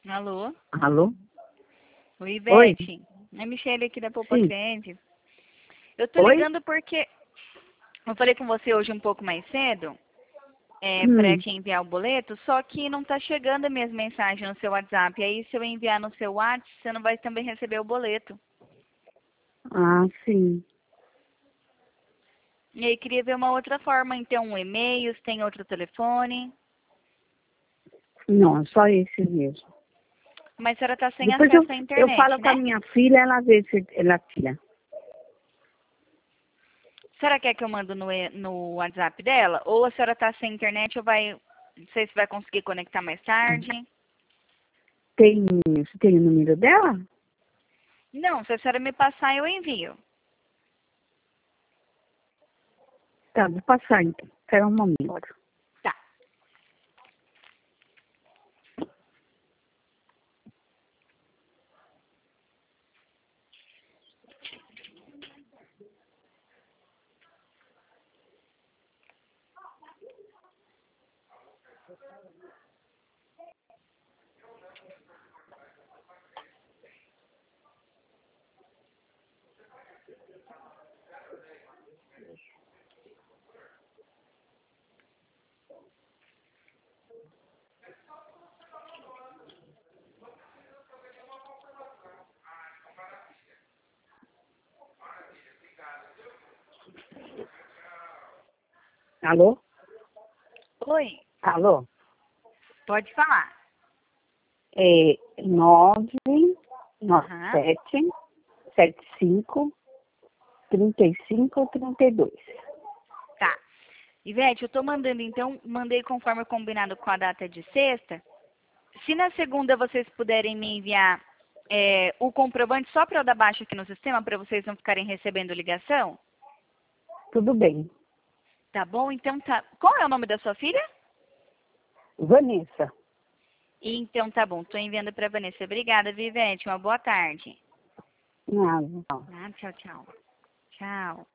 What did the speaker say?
Alô? Alô? Oi, Oi? Ivete. É a Michelle aqui da Poupa Sim. Crente. Eu tô Oi? ligando porque eu falei com você hoje um pouco mais cedo, pra Hum. te enviar o boleto, só que não tá chegando as minhas mensagens no seu WhatsApp. Aí se eu enviar no seu WhatsApp, você não vai também receber o boleto. Ah, sim. E aí queria ver uma outra forma, então um e-mail, se tem outro telefone. Não, só esse mesmo. Mas a senhora tá sem Depois eu, acesso à eu internet, falo com a né? minha filha, ela vê se ela tira. A senhora quer que eu mando no WhatsApp dela? Ou a senhora tá sem internet ou vai. Não sei se vai conseguir conectar mais tarde. Você tem o número dela? Não, se a senhora me passar, eu envio. Tá, vou passar então. Espera um momento. Tá. Alô? Oi, Alô? pode falar. É Aham. 997753532. Tá. Ivete, eu tô mandando então, mandei conforme combinado com a data de sexta. Se na segunda vocês puderem me enviar o comprovante só para eu dar baixa aqui no sistema, para vocês não ficarem recebendo ligação, Tudo bem. tá bom? Então tá. Qual é o nome da sua filha? Vanessa. Então tá bom, tô enviando para Vanessa. Obrigada, Vivete. Uma boa tarde. Nada. Ah, tchau, tchau. Tchau.